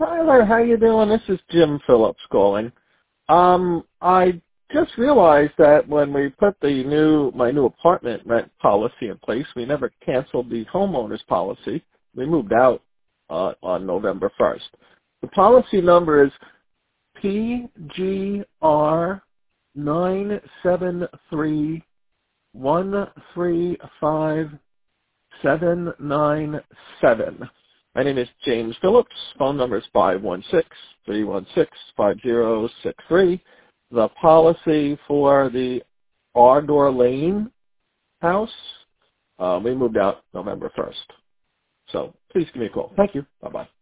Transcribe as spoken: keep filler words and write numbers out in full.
Tyler, how you doing? This is Jim Phillips calling. Um, I just realized that when we put the new my new apartment rent policy in place, we never canceled the homeowner's policy. We moved out uh, on November first. The policy number is P G R nine seven three one three five seven nine seven. My name is James Phillips. Phone number is five one six, three one six, five zero six three. The policy for the Ardor Lane house, uh, we moved out November first. So please give me a call. Thank you. Bye-bye.